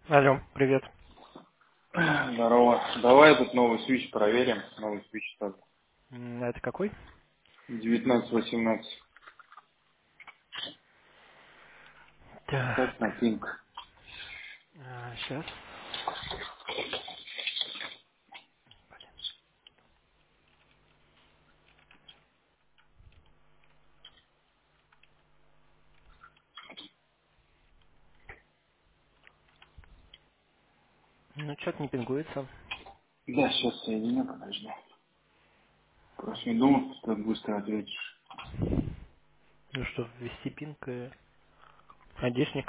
Алло, привет. Здорово. Давай этот новый свич проверим. Новый свич тоже. А это какой? 1918. Ставь на Так, пинг. сейчас. Ну, что-то не пингуется. Да, сейчас соединю, подожди. Просто не думал, что ты быстро ответишь. Ну что, ввести пинг и одешник.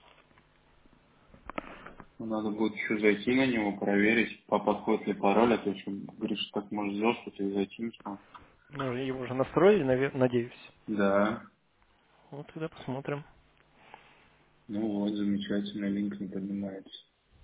Ну, надо будет еще зайти на него, проверить, подходит ли пароль, а то еще говоришь, что так можешь сделать, что ты зайти не смог. Ну, его уже настроили, надеюсь. Да. Вот тогда посмотрим. Ну вот, замечательно, линк не поднимается.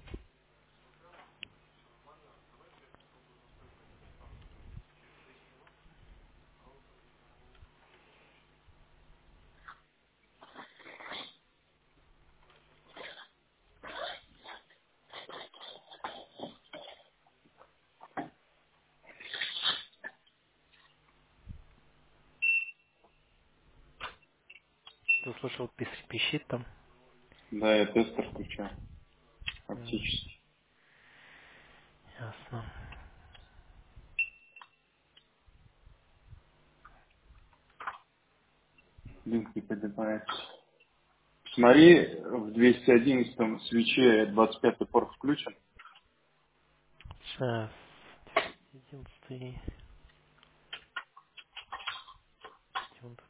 Что слышал, пищит там. Да, я тестер включаю. М, Фактически. Ясно. Линк не поднимается. Смотри, в 211 свече 25-й порт включен. Сейчас. 11. Где он тут?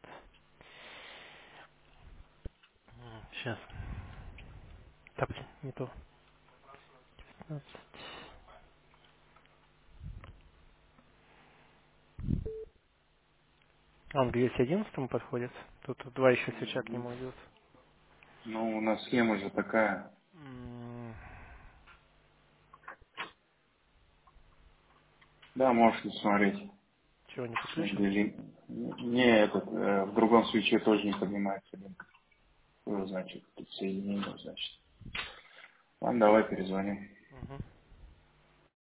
Сейчас. Да, блин, не то. 15. Он к 211 подходит. Тут два еще свеча к Мгм. нему идут. Ну, у нас схема же такая. М, Да, можешь не смотреть. Чего не подключен? Или не этот, в другом свече тоже не поднимается линк. Что значит? Тут соединение, значит. Ладно, давай перезвоним. Мгм.